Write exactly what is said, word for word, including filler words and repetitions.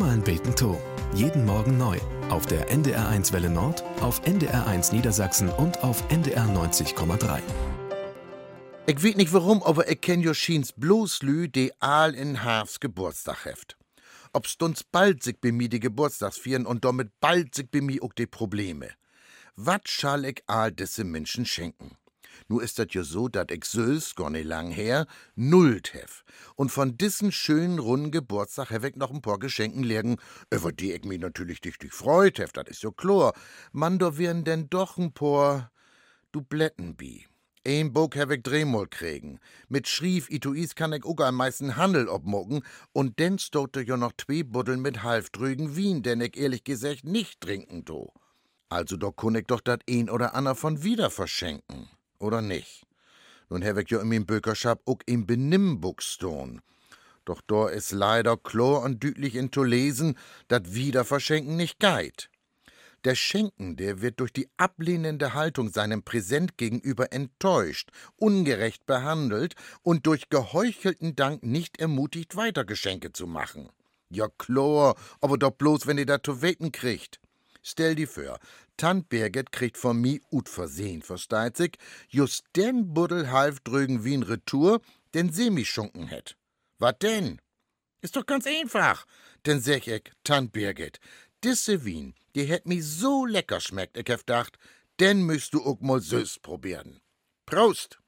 Mammerln beten to. Jeden Morgen neu. Auf der N D R eins Welle Nord, auf N D R eins Niedersachsen und auf N D R neunzig Komma drei. Ich weet nicht warum, aber ich kenn jo schiens bloß Lü, die all in Hafs Geburtstag heft. Ob stunds bald sich bei mi die Geburtstagsfieren und damit bald sich bei mi auch die Probleme. Wat schall ich all disse Menschen schenken? Nu ist dat jo so, dat ich sös, gar nicht lang her, nullt hef. Und von dissen schönen runden Geburtstag hef ich noch ein paar Geschenken legen, über die ich mich natürlich dichtig freut hef, dat is jo klar. Man, da wären denn doch ein paar Dubletten bi. Ein Buch hef ich dreimal kriegen. Mit Schrief Ituis kann ich auch am meisten Handel obmucken und denn stote jo noch zwei Buddeln mit halfdrügen Wien, den ich ehrlich gesagt nicht trinken do. Also da kun ich doch dat ein oder ander von wieder verschenken. Oder nicht? Nun hab ich jo in meinem Bökerschab auch im Benimmbuch stehen. Doch da is leider klar und dütlich in zu lesen, dat wieder verschenken nicht geit. Der Schenkende wird durch die ablehnende Haltung seinem Präsent gegenüber enttäuscht, ungerecht behandelt und durch geheuchelten Dank nicht ermutigt, weiter Geschenke zu machen. Ja klar, aber doch bloß, wenn ihr dat zu weten kriegt. Stell dir vor, Tant Birgit kriegt von mi ut versehen, versteht sich, just den Buddel half drügen wie n Retour, den sie mich schunken hätt. Wat denn? Ist doch ganz einfach. Denn sag ich, Tant Birgit, disse Wien, die hätt mi so lecker schmeckt, ich hef dacht, den müsst du auch mal süß probieren. Prost!